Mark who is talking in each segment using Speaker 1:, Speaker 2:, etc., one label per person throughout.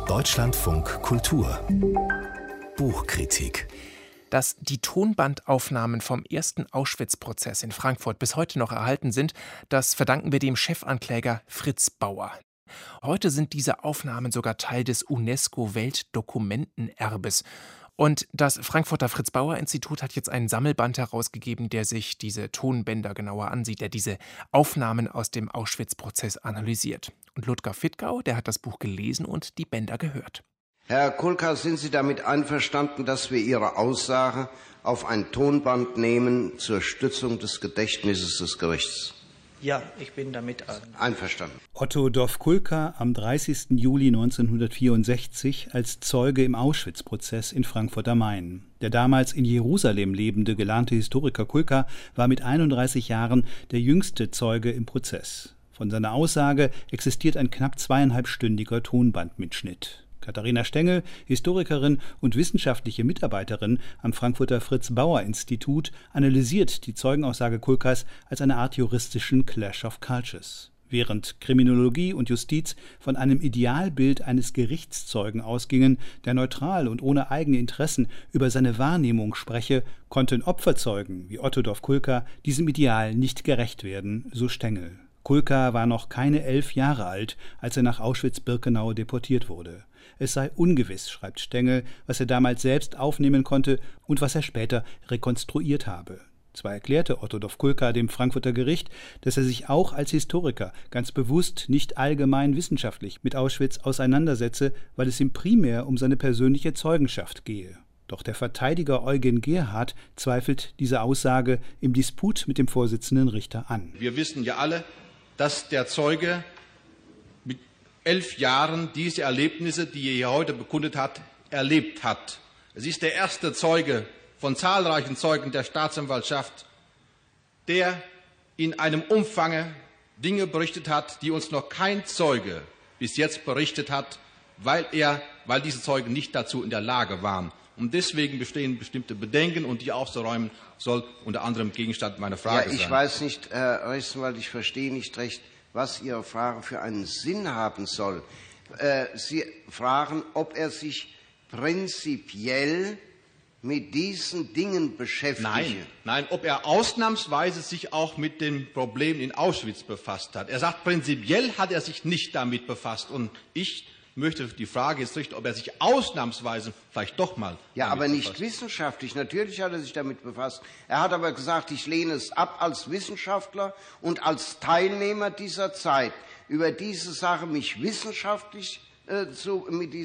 Speaker 1: Deutschlandfunk Kultur Buchkritik.
Speaker 2: Dass die Tonbandaufnahmen vom ersten Auschwitz-Prozess in Frankfurt bis heute noch erhalten sind, das verdanken wir dem Chefankläger Fritz Bauer. Heute sind diese Aufnahmen sogar Teil des UNESCO-Weltdokumentenerbes. Und das Frankfurter Fritz-Bauer-Institut hat jetzt einen Sammelband herausgegeben, der sich diese Tonbänder genauer ansieht, der diese Aufnahmen aus dem Auschwitz-Prozess analysiert. Und Ludger Fittgau, der hat das Buch gelesen und die Bänder gehört.
Speaker 3: Herr Kulka, sind Sie damit einverstanden, dass wir Ihre Aussage auf ein Tonband nehmen zur Stützung des Gedächtnisses des Gerichts?
Speaker 4: Ja, ich bin damit
Speaker 3: einverstanden.
Speaker 5: Otto Dovkulka am 30. Juli 1964 als Zeuge im Auschwitz-Prozess in Frankfurt am Main. Der damals in Jerusalem lebende gelernte Historiker Kulka war mit 31 Jahren der jüngste Zeuge im Prozess. Von seiner Aussage existiert ein knapp 2,5-stündiger Tonbandmitschnitt. Katharina Stengel, Historikerin und wissenschaftliche Mitarbeiterin am Frankfurter Fritz-Bauer-Institut, analysiert die Zeugenaussage Kulkas als eine Art juristischen Clash of Cultures. Während Kriminologie und Justiz von einem Idealbild eines Gerichtszeugen ausgingen, der neutral und ohne eigene Interessen über seine Wahrnehmung spreche, konnten Opferzeugen wie Otto Dovkulka diesem Ideal nicht gerecht werden, so Stengel. Kulka war noch keine 11 Jahre alt, als er nach Auschwitz-Birkenau deportiert wurde. Es sei ungewiss, schreibt Stengel, was er damals selbst aufnehmen konnte und was er später rekonstruiert habe. Zwar erklärte Otto Dovkulka dem Frankfurter Gericht, dass er sich auch als Historiker ganz bewusst nicht allgemein wissenschaftlich mit Auschwitz auseinandersetze, weil es ihm primär um seine persönliche Zeugenschaft gehe. Doch der Verteidiger Eugen Gerhardt zweifelt diese Aussage im Disput mit dem Vorsitzenden Richter an.
Speaker 6: Wir wissen ja alle, dass der Zeuge mit 11 Jahren diese Erlebnisse, die er hier heute bekundet hat, erlebt hat. Es ist der erste Zeuge von zahlreichen Zeugen der Staatsanwaltschaft, der in einem Umfang Dinge berichtet hat, die uns noch kein Zeuge bis jetzt berichtet hat, weil diese Zeugen nicht dazu in der Lage waren. Und deswegen bestehen bestimmte Bedenken, und die auszuräumen soll unter anderem Gegenstand meiner Frage sein.
Speaker 3: Ich weiß nicht, Herr Rechtsanwalt, ich verstehe nicht recht, was Ihre Frage für einen Sinn haben soll. Sie fragen, ob er sich prinzipiell mit diesen Dingen beschäftige.
Speaker 6: Nein, ob er ausnahmsweise sich auch mit den Problemen in Auschwitz befasst hat. Er sagt, prinzipiell hat er sich nicht damit befasst. Und ich möchte die Frage jetzt richten, ob er sich ausnahmsweise vielleicht doch mal
Speaker 3: aber nicht
Speaker 6: befasst.
Speaker 3: Wissenschaftlich. Natürlich hat er sich damit befasst. Er hat aber gesagt, ich lehne es ab als Wissenschaftler und als Teilnehmer dieser Zeit, über diese Sache mich wissenschaftlich zu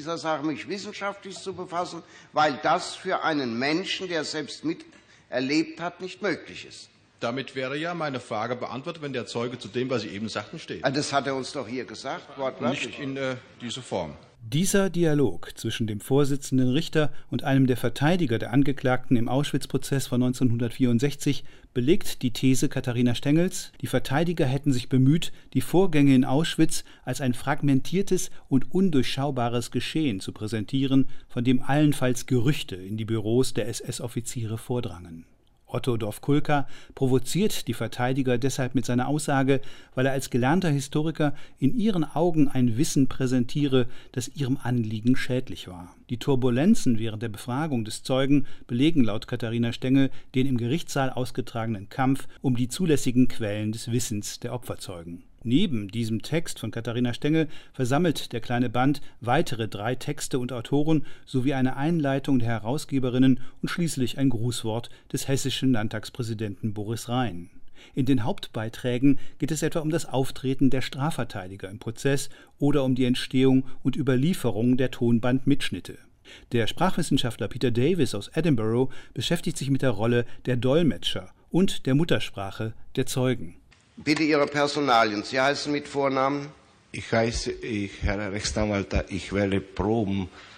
Speaker 3: befassen, weil das für einen Menschen, der selbst miterlebt hat, nicht möglich ist.
Speaker 6: Damit wäre ja meine Frage beantwortet, wenn der Zeuge zu dem, was Sie eben sagten, steht.
Speaker 3: Das hat er uns doch hier gesagt, wortwörtlich.
Speaker 6: Nicht in dieser Form.
Speaker 5: Dieser Dialog zwischen dem Vorsitzenden Richter und einem der Verteidiger der Angeklagten im Auschwitz-Prozess von 1964 belegt die These Katharina Stengels, die Verteidiger hätten sich bemüht, die Vorgänge in Auschwitz als ein fragmentiertes und undurchschaubares Geschehen zu präsentieren, von dem allenfalls Gerüchte in die Büros der SS-Offiziere vordrangen. Otto Dovkulka provoziert die Verteidiger deshalb mit seiner Aussage, weil er als gelernter Historiker in ihren Augen ein Wissen präsentiere, das ihrem Anliegen schädlich war. Die Turbulenzen während der Befragung des Zeugen belegen laut Katharina Stengel den im Gerichtssaal ausgetragenen Kampf um die zulässigen Quellen des Wissens der Opferzeugen. Neben diesem Text von Katharina Stengel versammelt der kleine Band weitere 3 Texte und Autoren sowie eine Einleitung der Herausgeberinnen und schließlich ein Grußwort des hessischen Landtagspräsidenten Boris Rhein. In den Hauptbeiträgen geht es etwa um das Auftreten der Strafverteidiger im Prozess oder um die Entstehung und Überlieferung der Tonbandmitschnitte. Der Sprachwissenschaftler Peter Davis aus Edinburgh beschäftigt sich mit der Rolle der Dolmetscher und der Muttersprache der Zeugen.
Speaker 3: Bitte Ihre Personalien. Sie heißen mit Vornamen?
Speaker 7: Ich heiße, Herr Rechtsanwalt, ich werde proben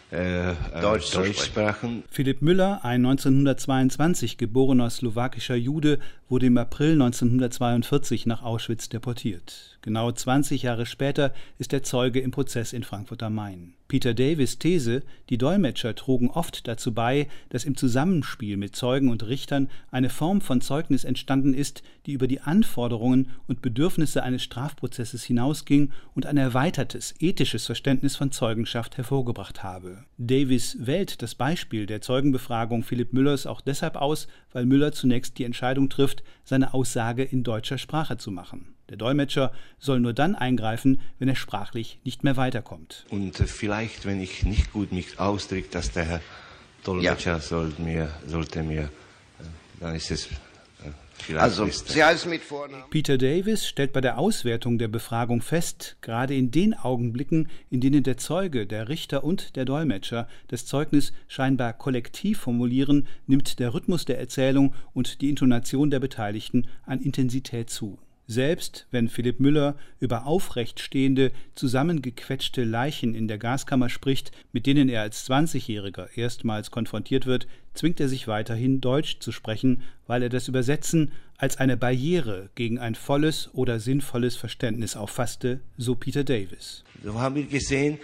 Speaker 3: Deutsch
Speaker 7: sprachen.
Speaker 5: Philipp Müller, ein 1922 geborener slowakischer Jude, wurde im April 1942 nach Auschwitz deportiert. Genau 20 Jahre später ist er Zeuge im Prozess in Frankfurt am Main. Peter Davis' These, die Dolmetscher trugen oft dazu bei, dass im Zusammenspiel mit Zeugen und Richtern eine Form von Zeugnis entstanden ist, die über die Anforderungen und Bedürfnisse eines Strafprozesses hinausging und ein erweitertes ethisches Verständnis von Zeugenschaft hervorgebracht habe. Davis wählt das Beispiel der Zeugenbefragung Philipp Müllers auch deshalb aus, weil Müller zunächst die Entscheidung trifft, seine Aussage in deutscher Sprache zu machen. Der Dolmetscher soll nur dann eingreifen, wenn er sprachlich nicht mehr weiterkommt.
Speaker 7: Und vielleicht, wenn ich nicht gut mich ausdrücke, dass der Herr Dolmetscher sollte mir, dann ist es vielleicht...
Speaker 3: Also, Sie heißen mit Vornamen?
Speaker 5: Peter Davis stellt bei der Auswertung der Befragung fest, gerade in den Augenblicken, in denen der Zeuge, der Richter und der Dolmetscher das Zeugnis scheinbar kollektiv formulieren, nimmt der Rhythmus der Erzählung und die Intonation der Beteiligten an Intensität zu. Selbst wenn Philipp Müller über aufrecht stehende, zusammengequetschte Leichen in der Gaskammer spricht, mit denen er als 20-Jähriger erstmals konfrontiert wird, zwingt er sich weiterhin, Deutsch zu sprechen, weil er das Übersetzen als eine Barriere gegen ein volles oder sinnvolles Verständnis auffasste, so Peter Davis.
Speaker 7: So haben wir gesehen,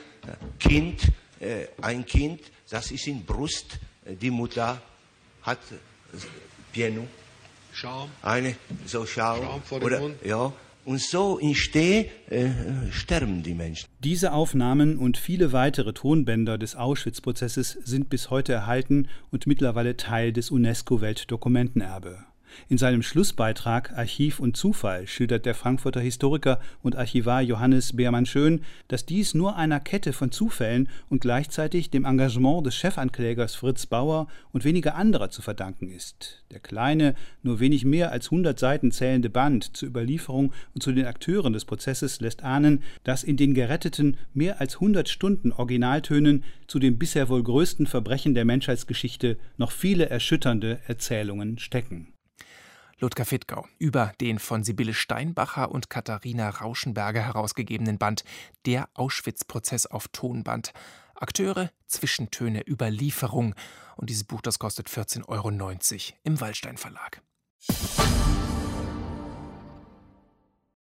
Speaker 7: ein Kind, das ist in Brust, die Mutter hat Piano.
Speaker 6: Schaum.
Speaker 7: Schaum
Speaker 6: vor dem Mund.
Speaker 7: Ja, und so in Steh sterben die Menschen.
Speaker 5: Diese Aufnahmen und viele weitere Tonbänder des Auschwitz-Prozesses sind bis heute erhalten und mittlerweile Teil des UNESCO-Weltdokumentenerbe. In seinem Schlussbeitrag Archiv und Zufall schildert der Frankfurter Historiker und Archivar Johannes Beermann-Schön, dass dies nur einer Kette von Zufällen und gleichzeitig dem Engagement des Chefanklägers Fritz Bauer und weniger anderer zu verdanken ist. Der kleine, nur wenig mehr als 100 Seiten zählende Band zur Überlieferung und zu den Akteuren des Prozesses lässt ahnen, dass in den geretteten mehr als 100 Stunden Originaltönen zu dem bisher wohl größten Verbrechen der Menschheitsgeschichte noch viele erschütternde Erzählungen stecken.
Speaker 2: Ludger Fittkau über den von Sibylle Steinbacher und Katharina Rauschenberger herausgegebenen Band »Der Auschwitz-Prozess auf Tonband«. Akteure, Zwischentöne, Überlieferung. Und dieses Buch, das kostet 14,90 € im Wallstein Verlag.